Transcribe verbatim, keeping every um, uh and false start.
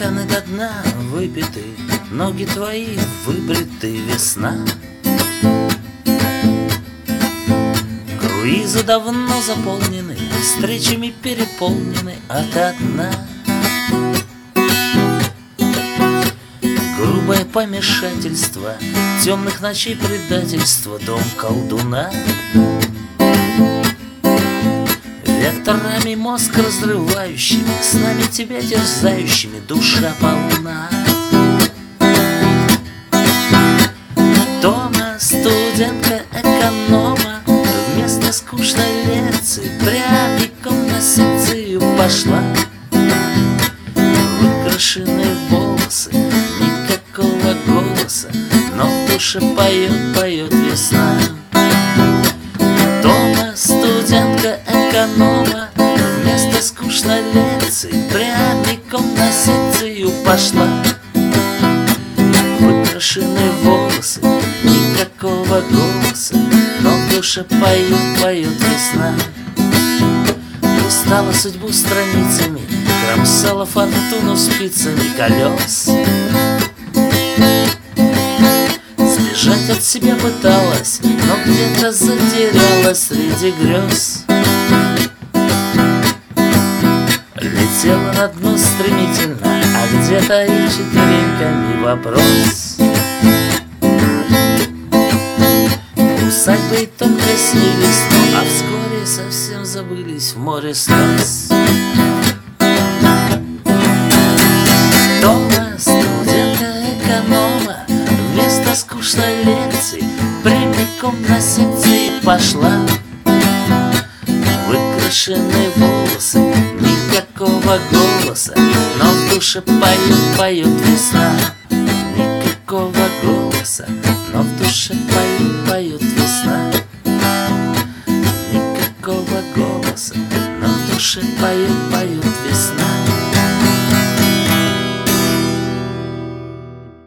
Стаканы до дна выпиты, ноги твои выбриты, весна. Круизы давно заполнены, встречами переполнены, а ты одна. Грубое помешательство, темных ночей предательство, дом колдуна. Ветрами мозг разрывающими, с нами тебя терзающими, душа полна. Дома студентка эконома вместо скучной лекции прямиком на секцию пошла. Выкрашенные волосы, никакого голоса, но в душе поет, поет весна. Дома студентка эконома вместо скучной лекции прямиком на секцию пошла. Выкрашенные волосы, никакого голоса, но в душе поет, поет весна. Устала судьбу страницами, кромсала фортуну спицами колес. Сбежать от себя пыталась, но где-то затерялась среди грез. Летела на дно стремительно, а где-то и четвереньками вопрос. Усадьбы и только снились, но а вскоре совсем забылись в море слез. Дома студентка эконома вместо скучной лекции прямиком на секции пошла. Выкрашенные волосы, никакого голоса, но в душе поет, поет весна. Никакого голоса, но в душе поет, поет весна. Никакого голоса, но в душе поет, поет весна.